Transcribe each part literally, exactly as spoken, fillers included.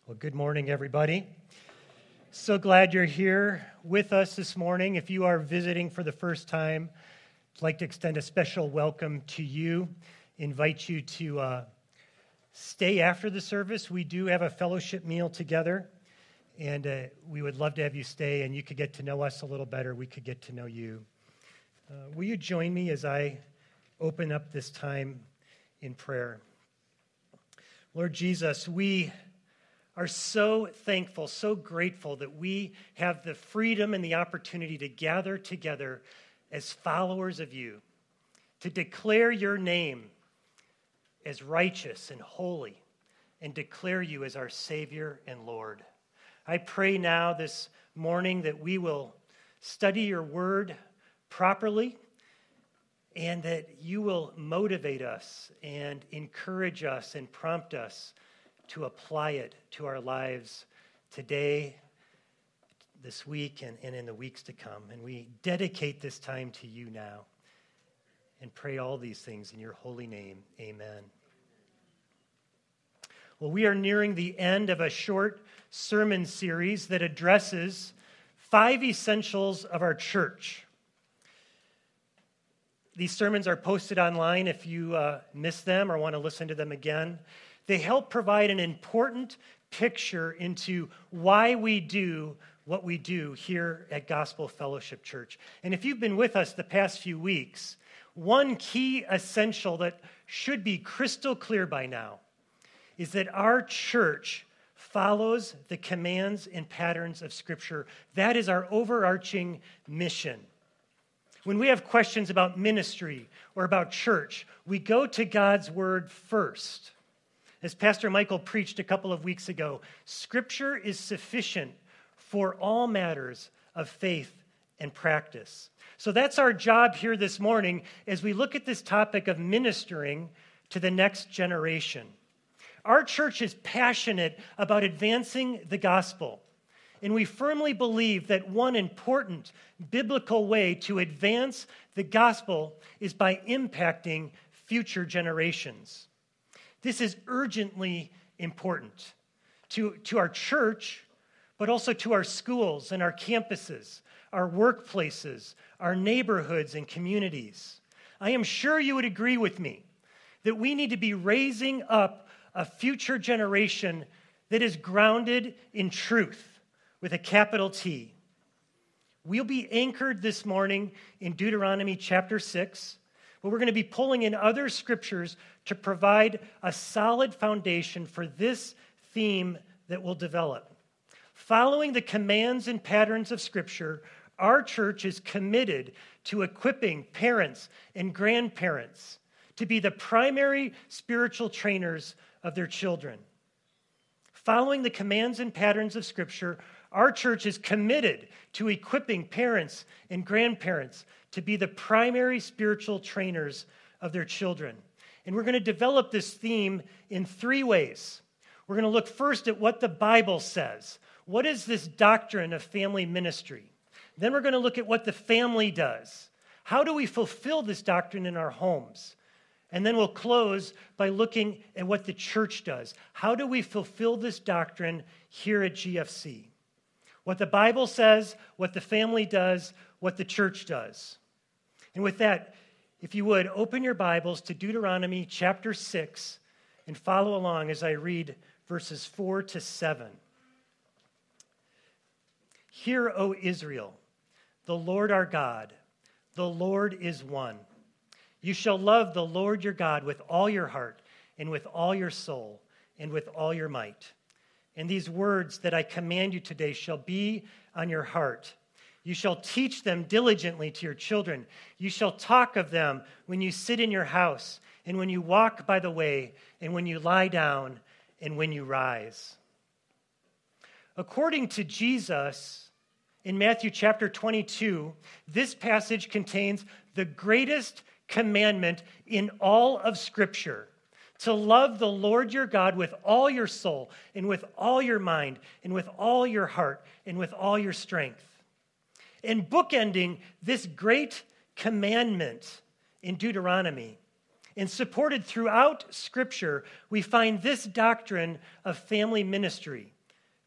Well, good morning, everybody. So glad you're here with us this morning. If you are visiting for the first time, I'd like to extend a special welcome to you, invite you to uh, stay after the service. We do have a fellowship meal together, and uh, we would love to have you stay, and you could get to know us a little better. We could get to know you. Uh, will you join me as I open up this time in prayer? Lord Jesus, we are so thankful, so grateful that we have the freedom and the opportunity to gather together as followers of you, to declare your name as righteous and holy, and declare you as our Savior and Lord. I pray now this morning that we will study your word properly, and that you will motivate us and encourage us and prompt us to apply it to our lives today, this week, and, and in the weeks to come. And we dedicate this time to you now and pray all these things in your holy name. Amen. Well, we are nearing the end of a short sermon series that addresses five essentials of our church. These sermons are posted online if you uh, missed them or want to listen to them again. They help provide an important picture into why we do what we do here at Gospel Fellowship Church. And if you've been with us the past few weeks, one key essential that should be crystal clear by now is that our church follows the commands and patterns of Scripture. That is our overarching mission. When we have questions about ministry or about church, we go to God's Word first. As Pastor Michael preached a couple of weeks ago, Scripture is sufficient for all matters of faith and practice. So that's our job here this morning as we look at this topic of ministering to the next generation. Our church is passionate about advancing the gospel, and we firmly believe that one important biblical way to advance the gospel is by impacting future generations. This is urgently important to, to our church, but also to our schools and our campuses, our workplaces, our neighborhoods and communities. I am sure you would agree with me that we need to be raising up a future generation that is grounded in truth with a capital T. We'll be anchored this morning in Deuteronomy chapter six, but we're going to be pulling in other scriptures to provide a solid foundation for this theme that we'll develop. Following the commands and patterns of Scripture, our church is committed to equipping parents and grandparents to be the primary spiritual trainers of their children. Following the commands and patterns of Scripture, our church is committed to equipping parents and grandparents to be the primary spiritual trainers of their children. And we're going to develop this theme in three ways. We're going to look first at what the Bible says. What is this doctrine of family ministry? Then we're going to look at what the family does. How do we fulfill this doctrine in our homes? And then we'll close by looking at what the church does. How do we fulfill this doctrine here at G F C? What the Bible says, what the family does, what the church does. And with that, if you would, open your Bibles to Deuteronomy chapter six and follow along as I read verses four to seven. Hear, O Israel, the Lord our God, the Lord is one. You shall love the Lord your God with all your heart and with all your soul and with all your might. And these words that I command you today shall be on your heart. You shall teach them diligently to your children. You shall talk of them when you sit in your house, and when you walk by the way, and when you lie down, and when you rise. According to Jesus, in Matthew chapter twenty-two, this passage contains the greatest commandment in all of Scripture, to love the Lord your God with all your soul, and with all your mind, and with all your heart, and with all your strength. And bookending this great commandment in Deuteronomy, and supported throughout Scripture, we find this doctrine of family ministry,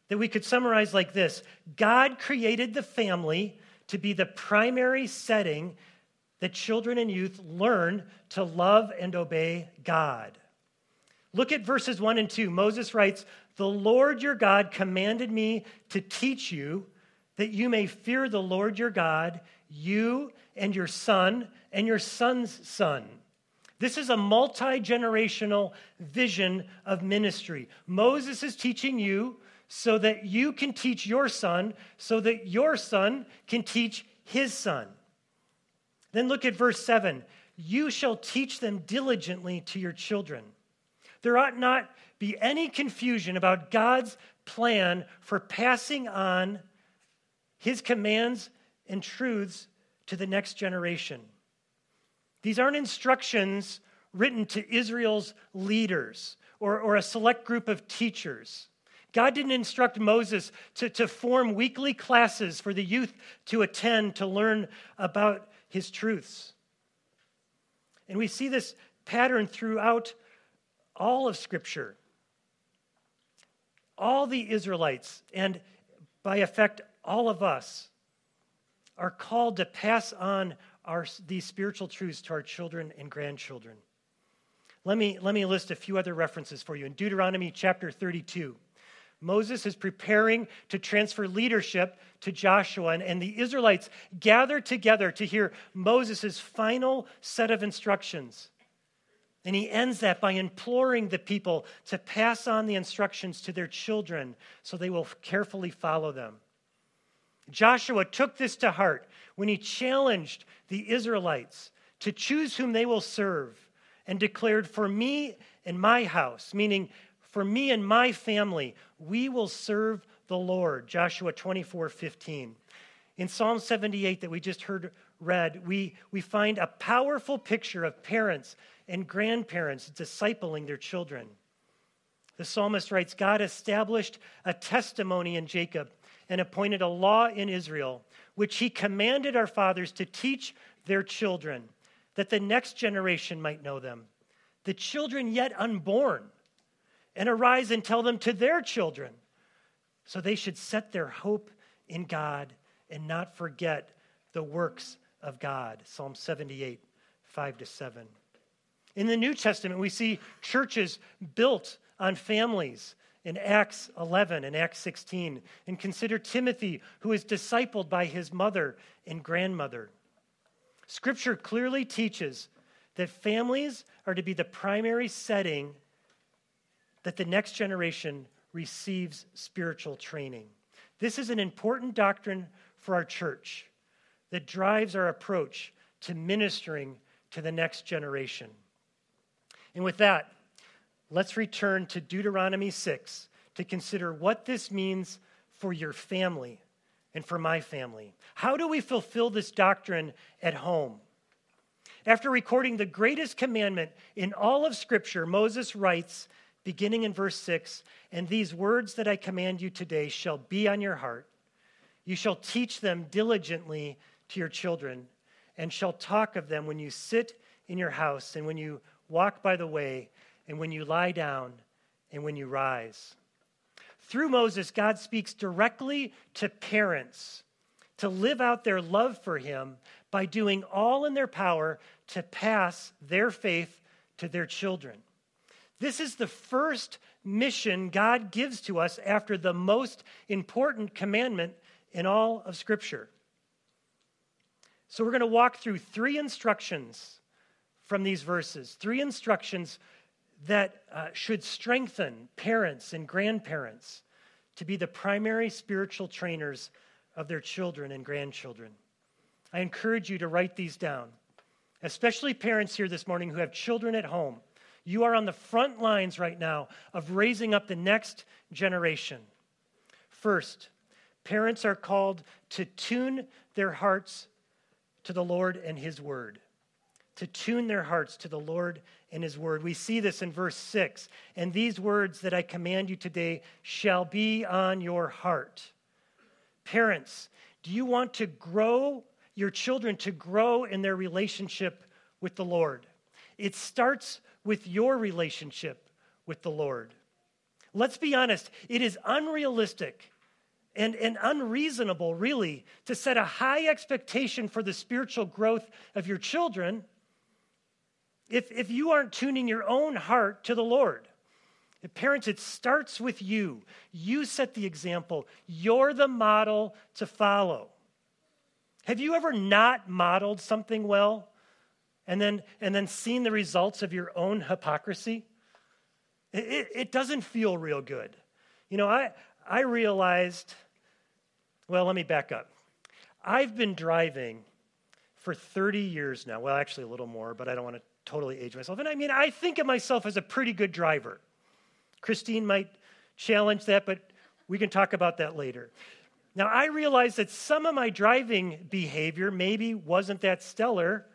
that we could summarize like this: God created the family to be the primary setting that children and youth learn to love and obey God. Look at verses one and two. Moses writes, "The Lord your God commanded me to teach you that you may fear the Lord your God, you and your son and your son's son." This is a multi-generational vision of ministry. Moses is teaching you so that you can teach your son, so that your son can teach his son. Then look at verse seven. "You shall teach them diligently to your children." There ought not be any confusion about God's plan for passing on his commands and truths to the next generation. These aren't instructions written to Israel's leaders or, or a select group of teachers. God didn't instruct Moses to, to form weekly classes for the youth to attend to learn about his truths. And we see this pattern throughout all of Scripture. All the Israelites, and by effect, all of us, are called to pass on our, these spiritual truths to our children and grandchildren. Let me, let me list a few other references for you. In Deuteronomy chapter thirty-two, Moses is preparing to transfer leadership to Joshua, and, and the Israelites gather together to hear Moses' final set of instructions. And he ends that by imploring the people to pass on the instructions to their children so they will carefully follow them. Joshua took this to heart when he challenged the Israelites to choose whom they will serve and declared, "For me and my house," meaning for me and my family, "we will serve the Lord." Joshua twenty-four fifteen. In Psalm seventy-eight that we just heard read, we, we find a powerful picture of parents and grandparents discipling their children. The psalmist writes, "God established a testimony in Jacob and appointed a law in Israel, which he commanded our fathers to teach their children, that the next generation might know them, the children yet unborn, and arise and tell them to their children, so they should set their hope in God and not forget the works of God." Psalm seventy-eight, five to seven. In the New Testament, we see churches built on families in Acts eleven and Acts sixteen. And consider Timothy, who is discipled by his mother and grandmother. Scripture clearly teaches that families are to be the primary setting that the next generation receives spiritual training. This is an important doctrine for our church that drives our approach to ministering to the next generation. And with that, let's return to Deuteronomy six to consider what this means for your family and for my family. How do we fulfill this doctrine at home? After recording the greatest commandment in all of Scripture, Moses writes, beginning in verse six, "And these words that I command you today shall be on your heart. You shall teach them diligently to your children, and shall talk of them when you sit in your house, and when you walk by the way, and when you lie down, and when you rise." Through Moses, God speaks directly to parents to live out their love for him by doing all in their power to pass their faith to their children. This is the first mission God gives to us after the most important commandment in all of Scripture. So we're going to walk through three instructions from these verses, three instructions that uh, should strengthen parents and grandparents to be the primary spiritual trainers of their children and grandchildren. I encourage you to write these down, especially parents here this morning who have children at home. You are on the front lines right now of raising up the next generation. First, parents are called to tune their hearts to the Lord and his word. To tune their hearts to the Lord and his word. We see this in verse six. "And these words that I command you today shall be on your heart." Parents, do you want to grow your children to grow in their relationship with the Lord? It starts with your relationship with the Lord. Let's be honest, it is unrealistic and, and unreasonable, really, to set a high expectation for the spiritual growth of your children if, if you aren't tuning your own heart to the Lord. Parents, it starts with you. You set the example. You're the model to follow. Have you ever not modeled something well and then, and then seen the results of your own hypocrisy? It, it, it doesn't feel real good. You know, I, I realized, well, let me back up. I've been driving for thirty years now. Well, actually a little more, but I don't want to totally age myself. And I mean, I think of myself as a pretty good driver. Christine might challenge that, but we can talk about that later. Now, I realize that some of my driving behavior maybe wasn't that stellar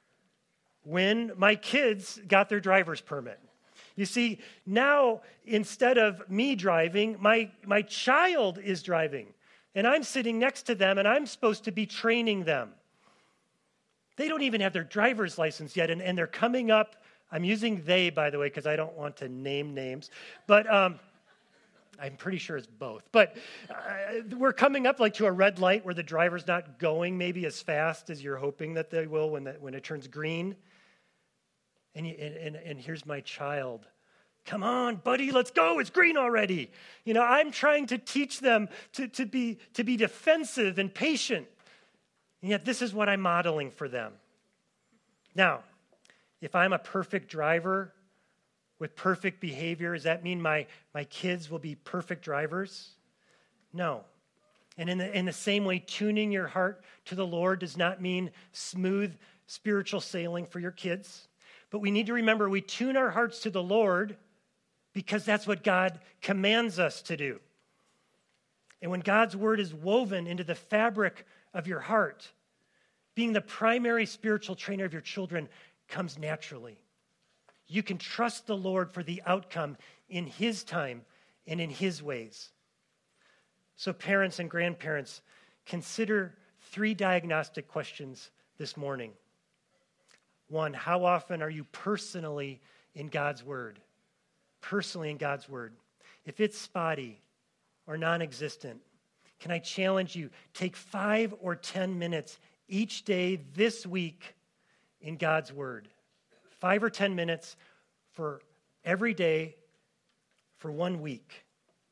when my kids got their driver's permit. You see, now, instead of me driving, my, my child is driving, and I'm sitting next to them, and I'm supposed to be training them. They don't even have their driver's license yet, and, and they're coming up. I'm using they, by the way, because I don't want to name names, but um, I'm pretty sure it's both. But uh, we're coming up like to a red light where the driver's not going maybe as fast as you're hoping that they will when, the, when it turns green. And, you, and, and, and here's my child. Come on, buddy, let's go. It's green already. You know, I'm trying to teach them to, to, be, to be defensive and patient. And yet this is what I'm modeling for them. Now, if I'm a perfect driver with perfect behavior, does that mean my, my kids will be perfect drivers? No. And in the, in the same way, tuning your heart to the Lord does not mean smooth spiritual sailing for your kids. But we need to remember we tune our hearts to the Lord because that's what God commands us to do. And when God's word is woven into the fabric of your heart, being the primary spiritual trainer of your children comes naturally. You can trust the Lord for the outcome in his time and in his ways. So parents and grandparents, consider three diagnostic questions this morning. One, how often are you personally in God's word? Personally in God's word. If it's spotty or non-existent, can I challenge you, take five or ten minutes each day this week in God's word. Five or ten minutes for every day for one week.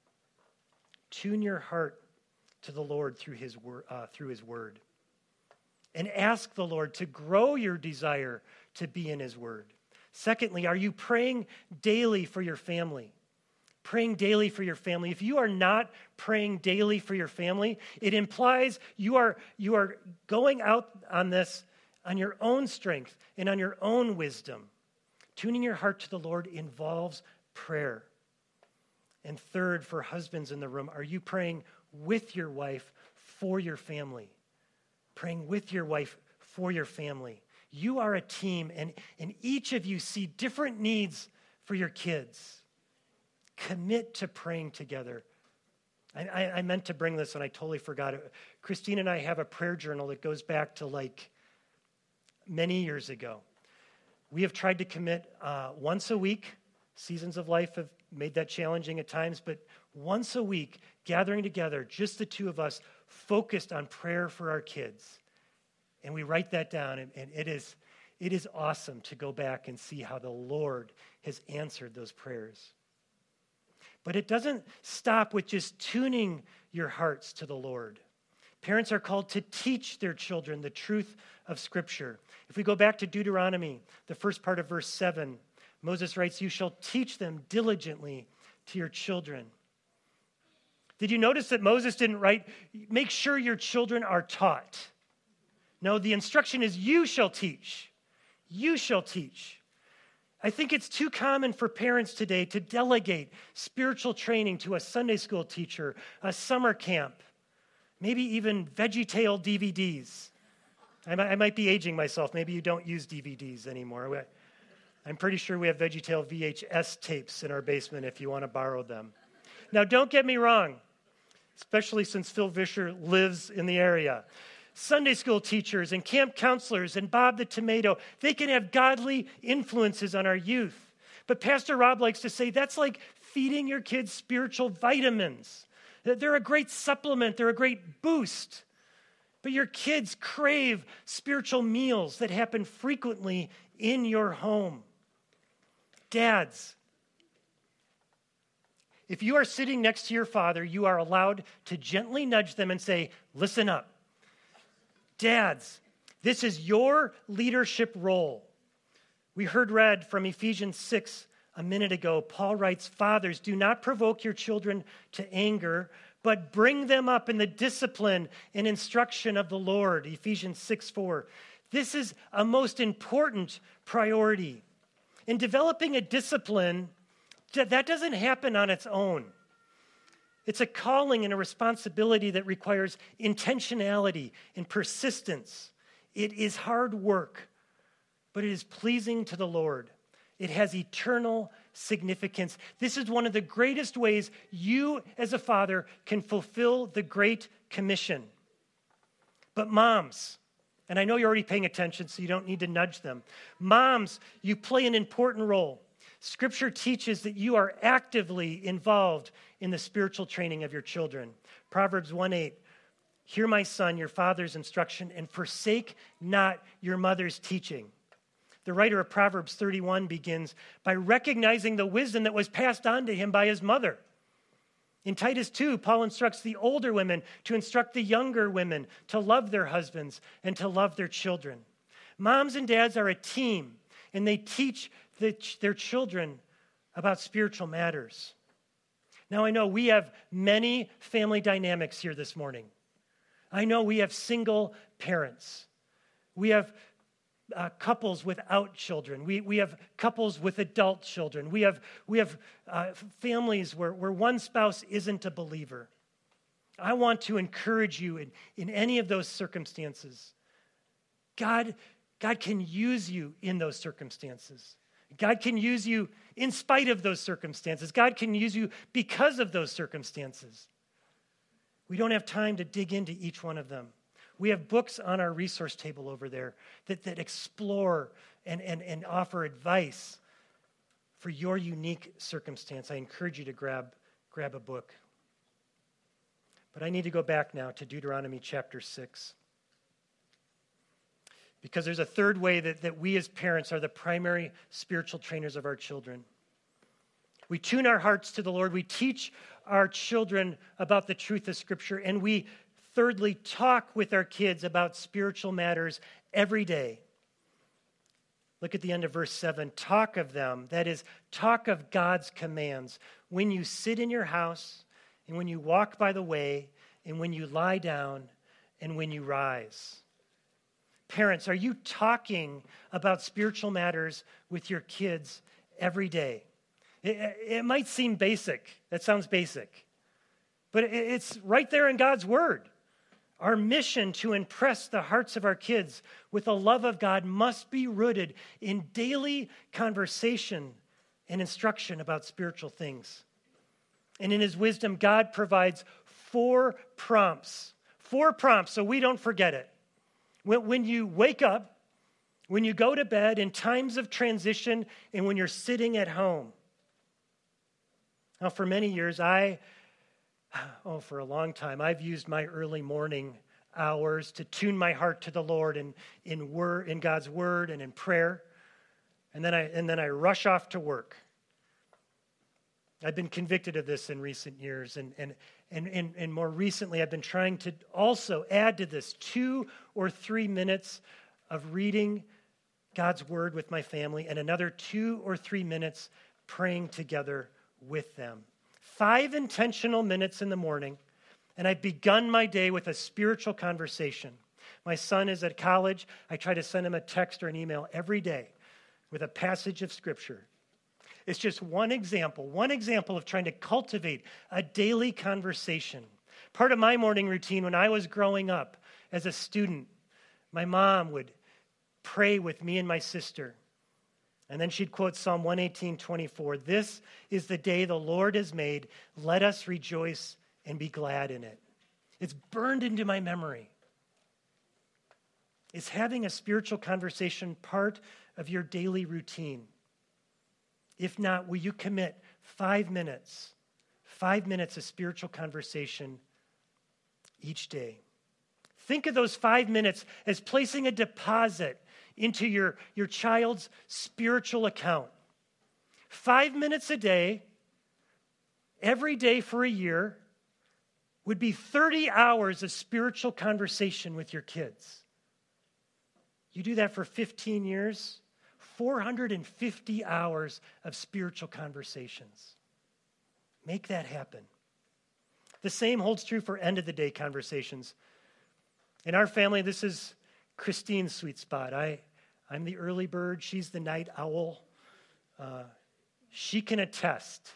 Tune your heart to the Lord through his, wor- uh, through his word. And ask the Lord to grow your desire to be in his word. Secondly, are you praying daily for your family? Praying daily for your family. If you are not praying daily for your family, it implies you are, you are going out on this on your own strength and on your own wisdom. Tuning your heart to the Lord involves prayer. And third, for husbands in the room, are you praying with your wife for your family? Praying with your wife for your family. You are a team, and, and each of you see different needs for your kids. Commit to praying together. I, I, I meant to bring this, and I totally forgot it. Christine and I have a prayer journal that goes back to like many years ago. We have tried to commit uh, once a week. Seasons of life have made that challenging at times, but once a week, gathering together, just the two of us, focused on prayer for our kids. And we write that down, and, and it is it is awesome to go back and see how the Lord has answered those prayers. But it doesn't stop with just tuning your hearts to the Lord. Parents are called to teach their children the truth of Scripture. If we go back to Deuteronomy, the first part of verse seven, Moses writes, "You shall teach them diligently to your children." Did you notice that Moses didn't write, make sure your children are taught? No, the instruction is you shall teach. You shall teach. I think it's too common for parents today to delegate spiritual training to a Sunday school teacher, a summer camp, maybe even VeggieTale D V Ds. I might, I might be aging myself. Maybe you don't use D V Ds anymore. I'm pretty sure we have VeggieTale V H S tapes in our basement if you want to borrow them. Now, don't get me wrong, especially since Phil Vischer lives in the area. Sunday school teachers and camp counselors and Bob the Tomato, they can have godly influences on our youth. But Pastor Rob likes to say that's like feeding your kids spiritual vitamins. They're a great supplement. They're a great boost. But your kids crave spiritual meals that happen frequently in your home. Dads, if you are sitting next to your father, you are allowed to gently nudge them and say, listen up. Dads, this is your leadership role. We heard read from Ephesians six a minute ago. Paul writes, fathers, do not provoke your children to anger, but bring them up in the discipline and instruction of the Lord. Ephesians six four. This is a most important priority. In developing a discipline, that doesn't happen on its own. It's a calling and a responsibility that requires intentionality and persistence. It is hard work, but it is pleasing to the Lord. It has eternal significance. This is one of the greatest ways you as a father can fulfill the Great Commission. But moms, and I know you're already paying attention, so you don't need to nudge them. Moms, you play an important role. Scripture teaches that you are actively involved in the spiritual training of your children. Proverbs one eight, hear my son, your father's instruction, and forsake not your mother's teaching. The writer of Proverbs thirty-one begins by recognizing the wisdom that was passed on to him by his mother. In Titus two, Paul instructs the older women to instruct the younger women to love their husbands and to love their children. Moms and dads are a team, and they teach the, their children about spiritual matters. Now, I know we have many family dynamics here this morning. I know we have single parents. We have uh, couples without children. We, we have couples with adult children. We have, we have uh, families where, where one spouse isn't a believer. I want to encourage you in, in any of those circumstances. God, God can use you in those circumstances. God can use you in spite of those circumstances. God can use you because of those circumstances. We don't have time to dig into each one of them. We have books on our resource table over there that, that explore and, and, and offer advice for your unique circumstance. I encourage you to grab, grab a book. But I need to go back now to Deuteronomy chapter six. Because there's a third way that, that we as parents are the primary spiritual trainers of our children. We tune our hearts to the Lord. We teach our children about the truth of Scripture. And we, thirdly, talk with our kids about spiritual matters every day. Look at the end of verse seven. Talk of them. That is, talk of God's commands. When you sit in your house, and when you walk by the way, and when you lie down, and when you rise. Parents, are you talking about spiritual matters with your kids every day? It, it might seem basic. That sounds basic. But it, it's right there in God's Word. Our mission to impress the hearts of our kids with the love of God must be rooted in daily conversation and instruction about spiritual things. And in His wisdom, God provides four prompts. Four prompts so we don't forget it. When you wake up, when you go to bed, in times of transition, and when you're sitting at home. Now, for many years, I, oh, for a long time, I've used my early morning hours to tune my heart to the Lord in, in, word, in God's Word and in prayer. And then, I, and then I rush off to work. I've been convicted of this in recent years, and, and, and, and, and more recently I've been trying to also add to this two or three minutes of reading God's Word with my family and another two or three minutes praying together with them. Five intentional minutes in the morning, and I've begun my day with a spiritual conversation. My son is at college. I try to send him a text or an email every day with a passage of Scripture. It's just one example, one example of trying to cultivate a daily conversation. Part of my morning routine when I was growing up as a student, my mom would pray with me and my sister. And then she'd quote Psalm one eighteen, twenty-four. This is the day the Lord has made. Let us rejoice and be glad in it. It's burned into my memory. Is having a spiritual conversation part of your daily routine? If not, will you commit five minutes, five minutes of spiritual conversation each day? Think of those five minutes as placing a deposit into your, your child's spiritual account. Five minutes a day, every day for a year, would be thirty hours of spiritual conversation with your kids. You do that for fifteen years, four hundred fifty hours of spiritual conversations. Make that happen. The same holds true for end-of-the-day conversations. In our family, this is Christine's sweet spot. I, I'm the early bird. She's the night owl. Uh, she can attest.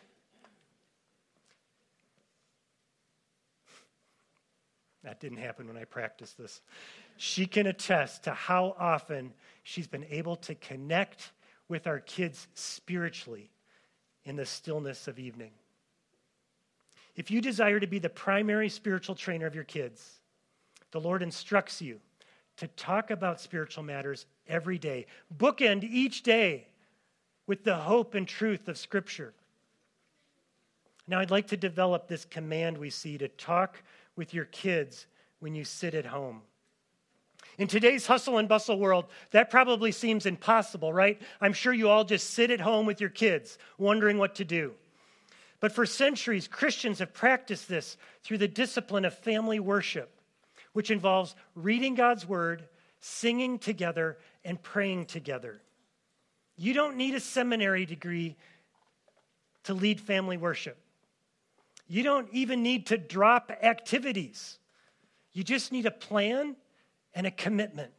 That didn't happen when I practiced this. She can attest to how often she's been able to connect with our kids spiritually in the stillness of evening. If you desire to be the primary spiritual trainer of your kids, the Lord instructs you to talk about spiritual matters every day. Bookend each day with the hope and truth of Scripture. Now, I'd like to develop this command we see to talk with your kids when you sit at home. In today's hustle and bustle world, that probably seems impossible, right? I'm sure you all just sit at home with your kids, wondering what to do. But for centuries, Christians have practiced this through the discipline of family worship, which involves reading God's word, singing together, and praying together. You don't need a seminary degree to lead family worship. You don't even need to drop activities. You just need a plan and a commitment.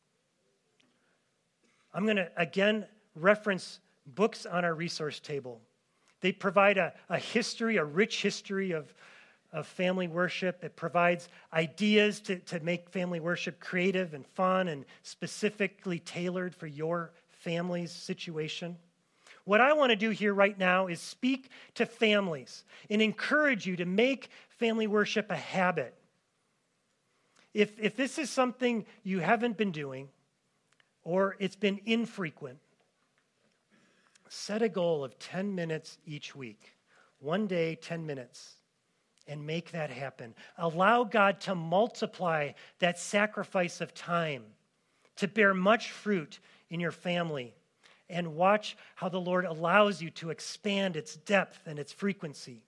I'm going to, again, reference books on our resource table. They provide a, a history, a rich history of, of family worship. It provides ideas to, to make family worship creative and fun and specifically tailored for your family's situation. What I want to do here right now is speak to families and encourage you to make family worship a habit. If, if this is something you haven't been doing or it's been infrequent, set a goal of ten minutes each week. One day, ten minutes. And make that happen. Allow God to multiply that sacrifice of time to bear much fruit in your family. And watch how the Lord allows you to expand its depth and its frequency.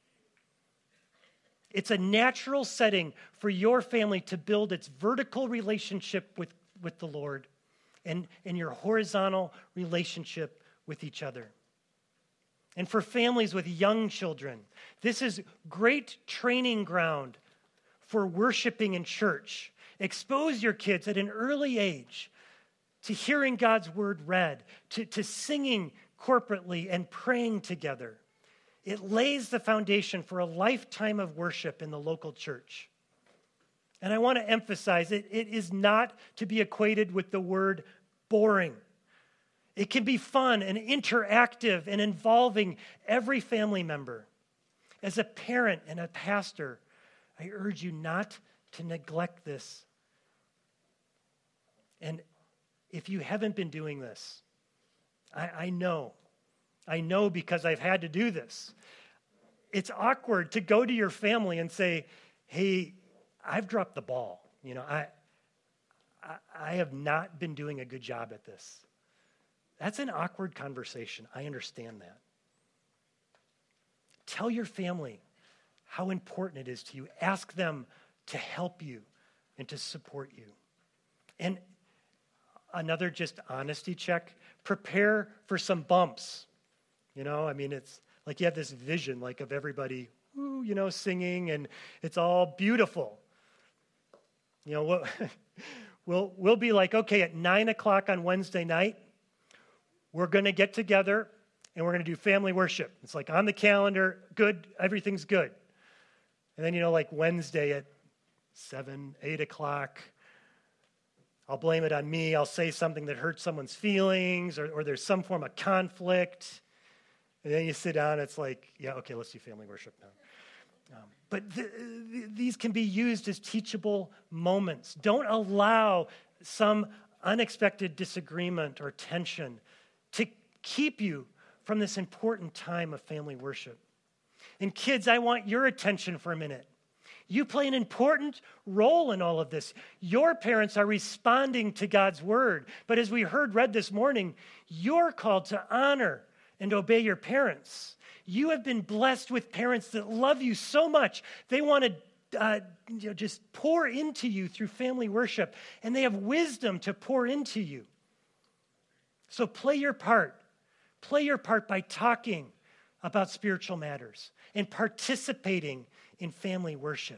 It's a natural setting for your family to build its vertical relationship with, with the Lord and, and your horizontal relationship with each other. And for families with young children, this is great training ground for worshiping in church. Expose your kids at an early age to hearing God's word read, to, to singing corporately and praying together. It lays the foundation for a lifetime of worship in the local church. And I want to emphasize it, it is not to be equated with the word boring. It can be fun and interactive and involving every family member. As a parent and a pastor, I urge you not to neglect this. And if you haven't been doing this, I, I know, I know because I've had to do this. It's awkward to go to your family and say, hey, I've dropped the ball. You know, I, I, I have not been doing a good job at this. That's an awkward conversation. I understand that. Tell your family how important it is to you. Ask them to help you and to support you. And another just honesty check, prepare for some bumps. You know, I mean, it's like you have this vision like of everybody, woo, you know, singing, and it's all beautiful. You know, we'll, we'll, we'll be like, okay, at nine o'clock on Wednesday night, we're going to get together and we're going to do family worship. It's like on the calendar, good, everything's good. And then, you know, like Wednesday at seven, eight o'clock, I'll blame it on me. I'll say something that hurts someone's feelings, or, or there's some form of conflict. And then you sit down, it's like, yeah, okay, let's do family worship now. Um, but th- th- these can be used as teachable moments. Don't allow some unexpected disagreement or tension to keep you from this important time of family worship. And kids, I want your attention for a minute. You play an important role in all of this. Your parents are responding to God's word. But as we heard read this morning, you're called to honor and obey your parents. You have been blessed with parents that love you so much. They want to uh, you know, just pour into you through family worship. And they have wisdom to pour into you. So play your part. Play your part by talking about spiritual matters and participating in family worship.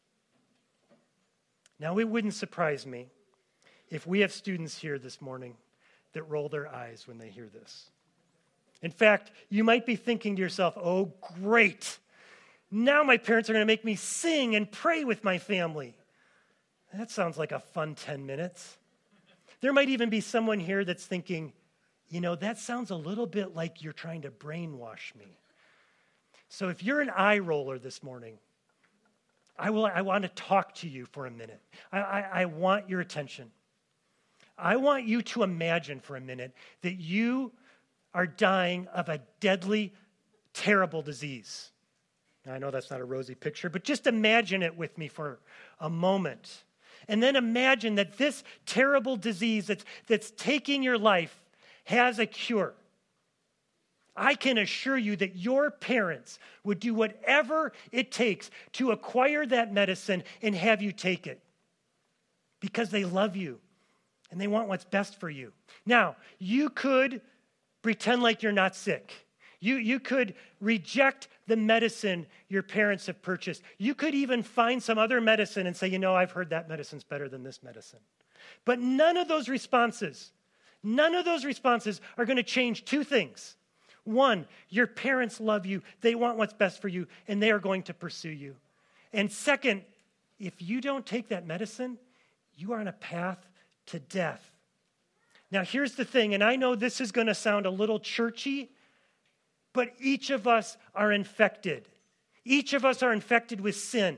Now, it wouldn't surprise me if we have students here this morning that roll their eyes when they hear this. In fact, you might be thinking to yourself, oh, great. Now my parents are going to make me sing and pray with my family. That sounds like a fun ten minutes. There might even be someone here that's thinking, you know, that sounds a little bit like you're trying to brainwash me. So if you're an eye roller this morning, I will. I want to talk to you for a minute. I, I, I want your attention. I want you to imagine for a minute that you are dying of a deadly, terrible disease. Now, I know that's not a rosy picture, but just imagine it with me for a moment. And then imagine that this terrible disease that's, that's taking your life has a cure. I can assure you that your parents would do whatever it takes to acquire that medicine and have you take it because they love you and they want what's best for you. Now, you could pretend like you're not sick. You, you could reject the medicine your parents have purchased. You could even find some other medicine and say, you know, I've heard that medicine's better than this medicine. But none of those responses, none of those responses are going to change two things. One, your parents love you, they want what's best for you, and they are going to pursue you. And second, if you don't take that medicine, you are on a path to death. Now, here's the thing, and I know this is going to sound a little churchy, but each of us are infected. Each of us are infected with sin.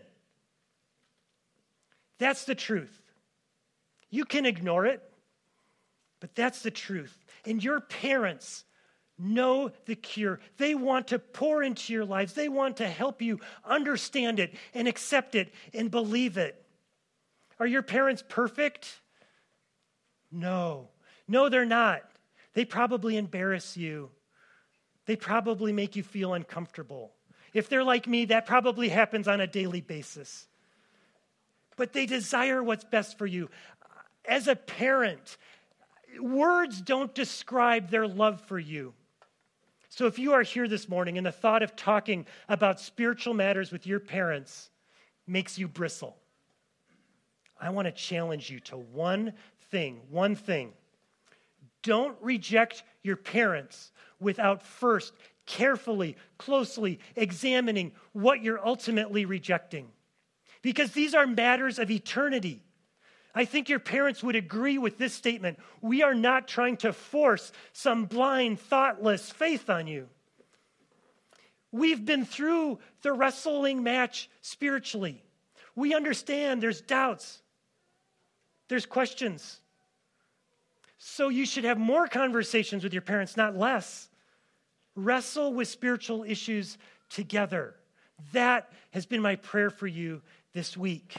That's the truth. You can ignore it, but that's the truth. And your parents know the cure. They want to pour into your lives. They want to help you understand it and accept it and believe it. Are your parents perfect? No. No, they're not. They probably embarrass you. They probably make you feel uncomfortable. If they're like me, that probably happens on a daily basis. But they desire what's best for you. As a parent, words don't describe their love for you. So if you are here this morning and the thought of talking about spiritual matters with your parents makes you bristle, I want to challenge you to one thing, one thing. Don't reject your parents without first carefully, closely examining what you're ultimately rejecting. Because these are matters of eternity. I think your parents would agree with this statement. We are not trying to force some blind, thoughtless faith on you. We've been through the wrestling match spiritually. We understand there's doubts. There's questions. So you should have more conversations with your parents, not less. Wrestle with spiritual issues together. That has been my prayer for you this week.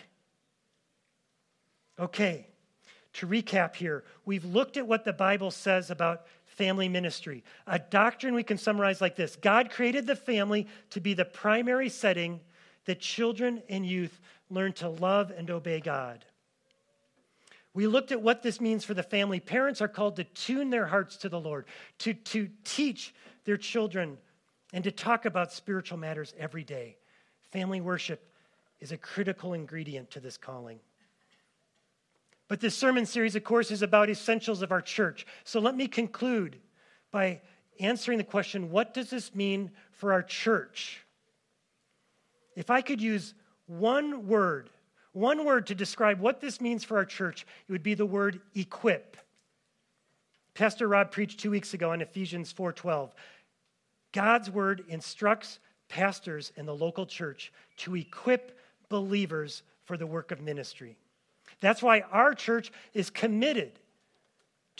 Okay, to recap here, we've looked at what the Bible says about family ministry. A doctrine we can summarize like this. God created the family to be the primary setting that children and youth learn to love and obey God. We looked at what this means for the family. Parents are called to tune their hearts to the Lord, to, to teach their children, and to talk about spiritual matters every day. Family worship is a critical ingredient to this calling. But this sermon series, of course, is about essentials of our church. So let me conclude by answering the question, what does this mean for our church? If I could use one word, one word to describe what this means for our church, it would be the word equip. Pastor Rob preached two weeks ago on Ephesians four twelve. God's word instructs pastors in the local church to equip believers for the work of ministry. That's why our church is committed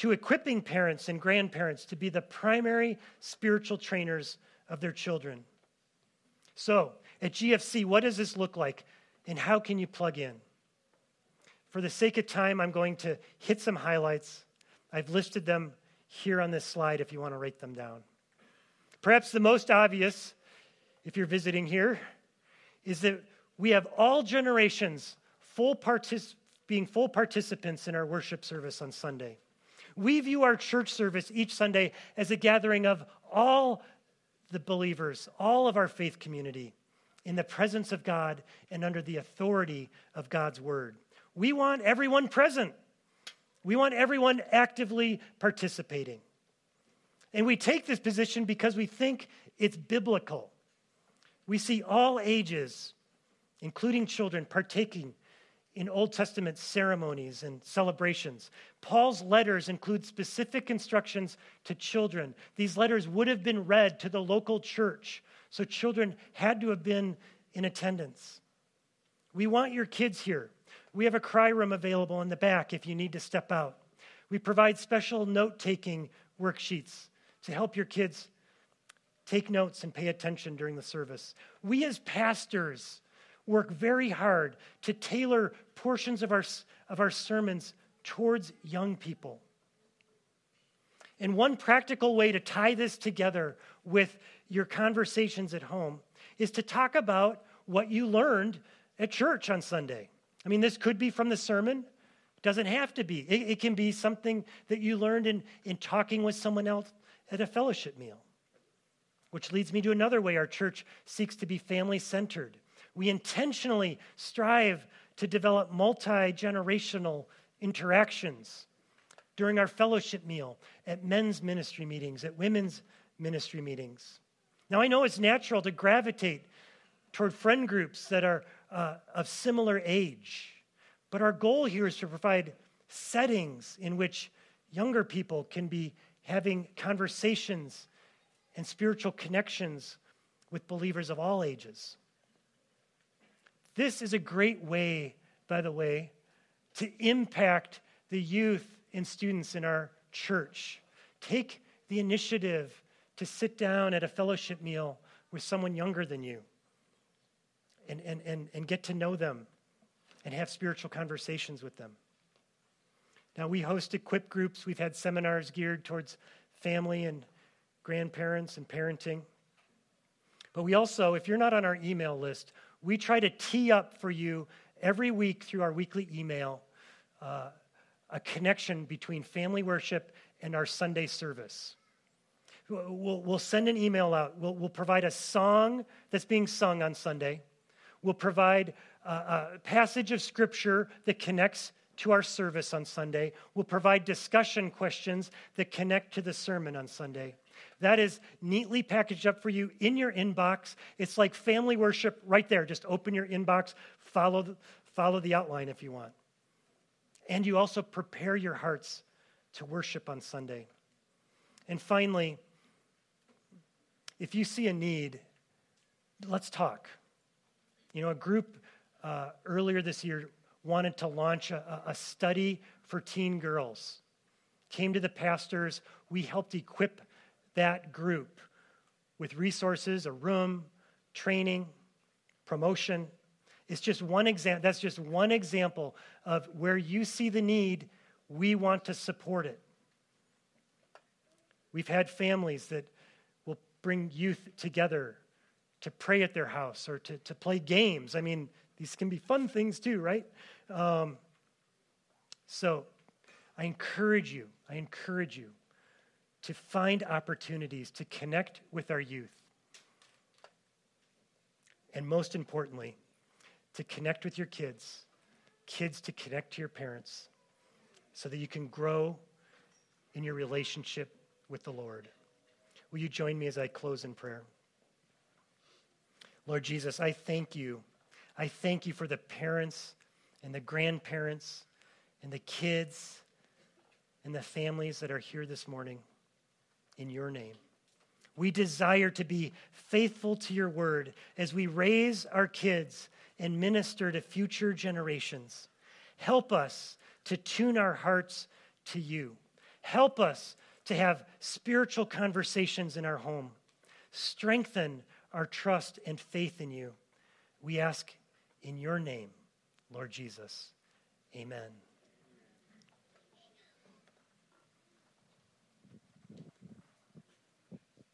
to equipping parents and grandparents to be the primary spiritual trainers of their children. So, at G F C, what does this look like, and how can you plug in? For the sake of time, I'm going to hit some highlights. I've listed them here on this slide if you want to write them down. Perhaps the most obvious, if you're visiting here, is that we have all generations full partic- being full participants in our worship service on Sunday. We view our church service each Sunday as a gathering of all the believers, all of our faith community, in the presence of God and under the authority of God's word. We want everyone present. We want everyone actively participating. And we take this position because we think it's biblical. We see all ages, including children, partaking in Old Testament ceremonies and celebrations. Paul's letters include specific instructions to children. These letters would have been read to the local church, so children had to have been in attendance. We want your kids here. We have a cry room available in the back if you need to step out. We provide special note-taking worksheets to help your kids take notes and pay attention during the service. We as pastors work very hard to tailor portions of our, of our sermons towards young people. And one practical way to tie this together with your conversations at home is to talk about what you learned at church on Sunday. I mean, this could be from the sermon. It doesn't have to be. It, it can be something that you learned in, in talking with someone else at a fellowship meal. Which leads me to another way our church seeks to be family-centered. We intentionally strive to develop multi-generational interactions during our fellowship meal, at men's ministry meetings, at women's ministry meetings. Now, I know it's natural to gravitate toward friend groups that are uh, of similar age, but our goal here is to provide settings in which younger people can be having conversations and spiritual connections with believers of all ages. This is a great way, by the way, to impact the youth and students in our church. Take the initiative to sit down at a fellowship meal with someone younger than you and, and, and, and get to know them and have spiritual conversations with them. Now, we host equip groups. We've had seminars geared towards family and grandparents and parenting. But we also, if you're not on our email list, we try to tee up for you every week through our weekly email uh, a connection between family worship and our Sunday service. We'll, we'll send an email out. We'll, we'll provide a song that's being sung on Sunday. We'll provide a, a passage of Scripture that connects to our service on Sunday. We'll provide discussion questions that connect to the sermon on Sunday. That is neatly packaged up for you in your inbox. It's like family worship right there. Just open your inbox, follow the, follow the outline if you want. And you also prepare your hearts to worship on Sunday. And finally, if you see a need, let's talk. You know, a group uh, earlier this year wanted to launch a, a study for teen girls. Came to the pastors. We helped equip that group with resources, a room, training, promotion. It's just one example. That's just one example of where you see the need, we want to support it. We've had families that will bring youth together to pray at their house or to, to play games. I mean, these can be fun things too, right? Um, so I encourage you, I encourage you to find opportunities to connect with our youth. And most importantly, to connect with your kids, kids to connect to your parents so that you can grow in your relationship with the Lord. Will you join me as I close in prayer? Lord Jesus, I thank you. I thank you for the parents and the grandparents and the kids and the families that are here this morning in your name. We desire to be faithful to your word as we raise our kids and minister to future generations. Help us to tune our hearts to you. Help us to have spiritual conversations in our home. Strengthen our trust and faith in you. We ask in your name, Lord Jesus. Amen.